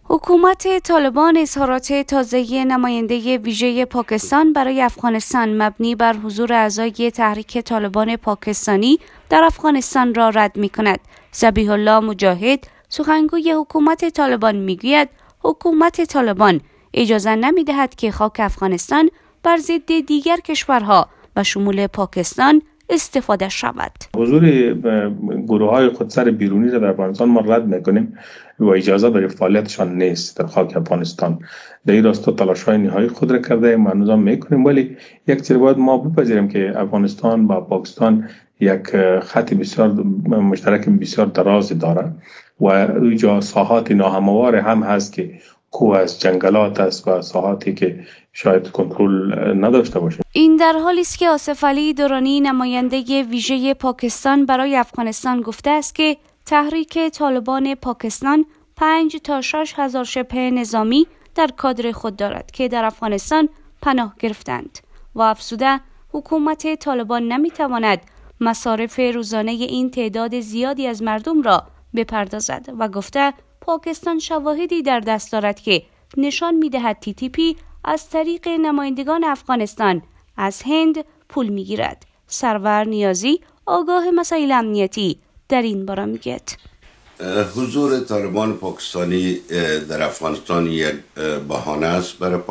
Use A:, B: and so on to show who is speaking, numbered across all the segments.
A: حکومت طالبان اظهارات تازه نماینده ویژه پاکستان برای افغانستان مبنی بر حضور اعضای تحریک طالبان پاکستانی در افغانستان را رد می‌کند. ذبیح الله مجاهد سخنگوی حکومت طالبان میگوید حکومت طالبان اجازه نمی‌دهد که خاک افغانستان بر ضد دیگر کشورها و شمول پاکستان استفاده شود.
B: حضور گروه‌های خودسر بیرونی را در افغانستان ما رد می‌کنیم و اجازه برای فعالیتشان نیست در خاک افغانستان. در این راستا تلاش‌های نهایی خود را کرده ما نظام می‌کنیم، ولی یک چیز باید ما بپذیریم که افغانستان با پاکستان یک خط بسیار مشترک بسیار دراز داره و اینجا ساحات ناهموار هم هست که کوه است، جنگلات است و ساحاتی که شاید کنترل نداشته باشه.
A: این در حالی است که آصف علی درانی نماینده ویژه پاکستان برای افغانستان گفته است که تحریک طالبان پاکستان 5 تا 6 هزار شبه نظامی در کادر خود دارد که در افغانستان پناه گرفتند و افزوده حکومت طالبان نمیتواند مصارف روزانه این تعداد زیادی از مردم را بپردازد و گفته پاکستان شواهدی در دست دارد که نشان می‌دهد TTP از طریق نمایندگان افغانستان از هند پول می‌گیرد. سرور نیازی آگاه مسائل امنیتی در این باره میگوید
C: حضور طالبان پاکستانی در افغانستان یک بهانه است برای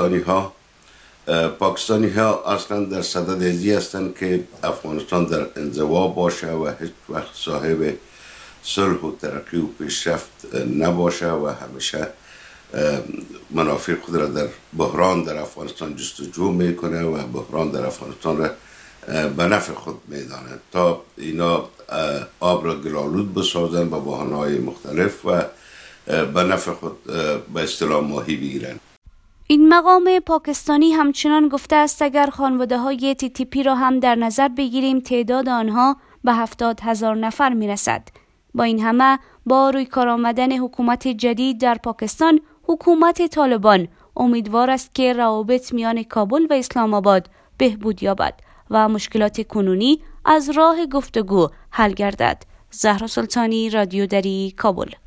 C: پاکستانی ها اصلا در صدد ازی هستند که افغانستان در انزوا باشه و هیچ وقت صاحب صلح و ترقی و پیشرفت نباشه و همیشه منافع خود را در بحران در افغانستان جستجو میکنه و بحران در افغانستان را به نفع خود میدانه تا اینا آب را گلالود بسازن با بحران‌های مختلف و به نفع خود به اصطلاح ماهی بگیرن.
A: این مقام پاکستانی همچنان گفته است اگر خانواده‌های TTP را هم در نظر بگیریم تعداد آنها به 70,000 نفر میرسد. با این همه با روی کار آمدن حکومت جدید در پاکستان حکومت طالبان امیدوار است که روابط میان کابل و اسلام آباد بهبود یابد و مشکلات کنونی از راه گفتگو حل گردد. زهرا سلطانی، رادیو دری، کابل.